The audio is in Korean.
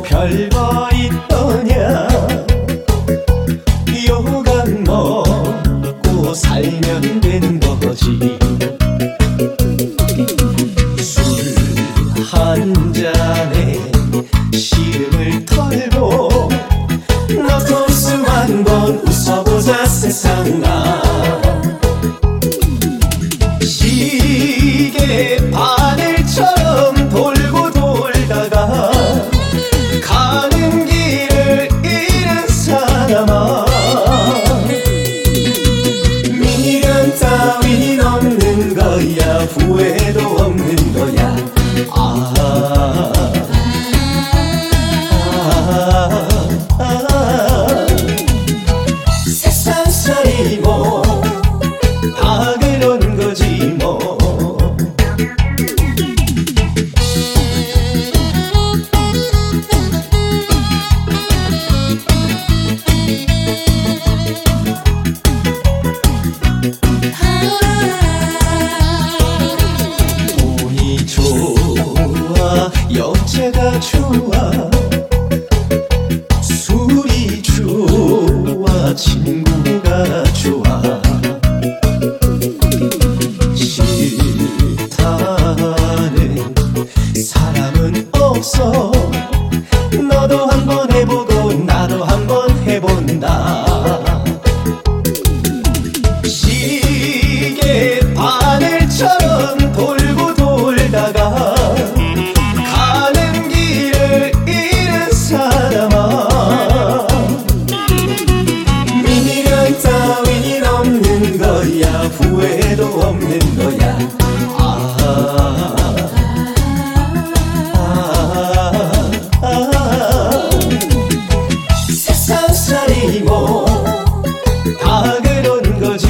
별거 있더냐. 요강 먹고 살면 되는 거지. 술 한 잔에 시름을 털고 너도 숨 한 번 웃어보자 세상아. 시계 바늘처럼 돌고 돌다가 가는 길을 잃은 사람아. 미련 따윈 없는 거야. 후회도 없는 거야. 세상살이 뭐 다 그런 거지 뭐. 돈이 좋아 여자가 좋아 술이 좋아 친구가 좋아. 싫다는 사람은 없어. 너도 한번 해보고 나도 한번 해본다. 시계 바늘처럼 돌고 돌다가 가는 길을 잃은 사람아. 미련 따윈 없는 거야. 후회도 없는 거야. 세상살이 뭐 다 그런 거지